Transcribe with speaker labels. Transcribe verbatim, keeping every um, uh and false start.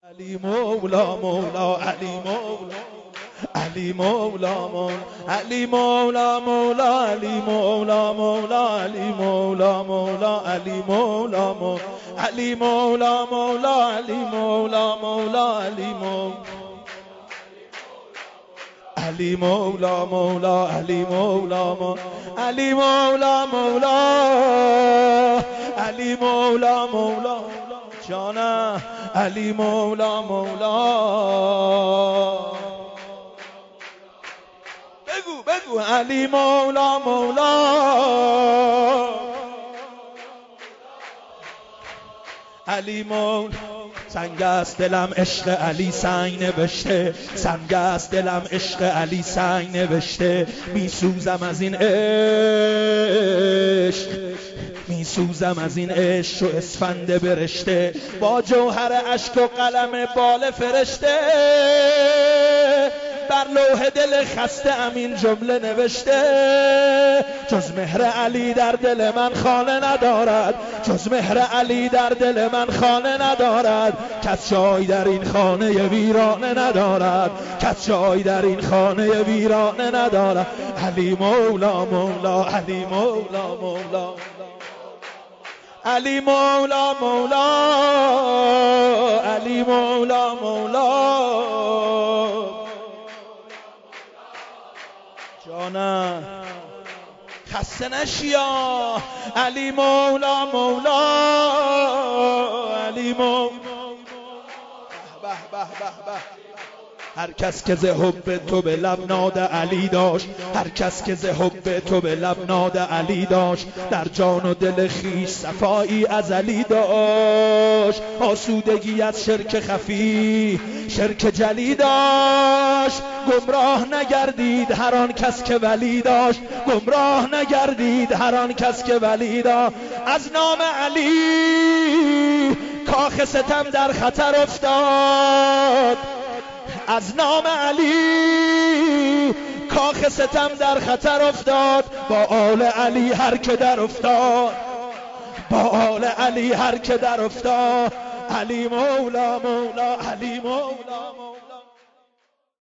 Speaker 1: علی مولا مولا علی مولا علی مولا مولا علی مولا مولا علی مولا مولا علی مولا مولا علی مولا مولا علی مولا مولا علی مولا مولا علی مولا علی مولا مولا علی مولا مولا علی مولا مولا علی مولا مولا جانم علی مولا مولا بگو بگو علی مولا مولا علی مولا سنگ است دلم عشق علی سنگ نوشته سنگ است دلم عشق علی سنگ نوشته می سوزم از این عشق می سوزم از این عشق و اسفند برشته با جوهر اشک و قلم بال فرشته بر لوح دل خسته امین جمله نوشته جز مهر علی در دل من خانه ندارد جز مهر علی در دل من خانه ندارد کس جای در این خانه ویرانه ندارد کس جای در این خانه ویرانه ندارد علی مولا مولا علی مولا مولا علی مولا مولا علی مولا مولا جانم خسته نشیا علی مولا مولا علی مولا به به به به هر کس که ز حب تو به لب ناد علی داشت هر کس که ز حب تو به لب ناد علی داشت در جان و دل خویش صفایی ازلی داشت آسودگی از شرک خفی شرک جلی داشت گمراه نگردید هر آن کس که ولی داشت گمراه نگردید هر آن کس که ولی داشت از نام علی کاخ ستم در خطر افتاد از نام علی کاخ ستم در خطر افتاد با آل علی هر که در افتاد با آل علی هر که در افتاد علی مولا مولا علی مولا مولا